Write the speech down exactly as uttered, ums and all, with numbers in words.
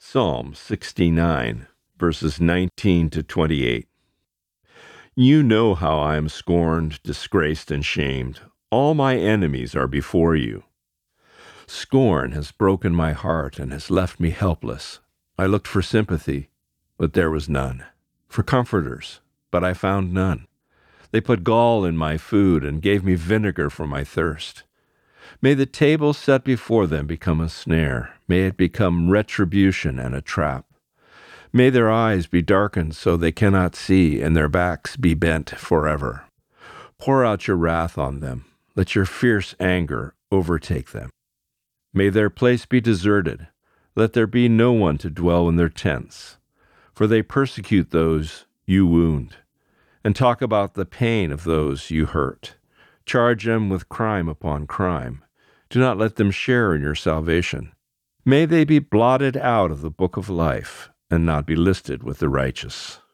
Psalm sixty-nine, verses nineteen to twenty-eight. You know how I am scorned, disgraced, and shamed. All my enemies are before you. Scorn has broken my heart and has left me helpless. I looked for sympathy, but there was none. For comforters, but I found none. They put gall in my food and gave me vinegar for my thirst. May the table set before them become a snare. May it become retribution and a trap. May their eyes be darkened so they cannot see, and their backs be bent forever. Pour out your wrath on them. Let your fierce anger overtake them. May their place be deserted. Let there be no one to dwell in their tents. For they persecute those you wound, and talk about the pain of those you hurt. Charge them with crime upon crime. Do not let them share in your salvation. May they be blotted out of the book of life and not be listed with the righteous.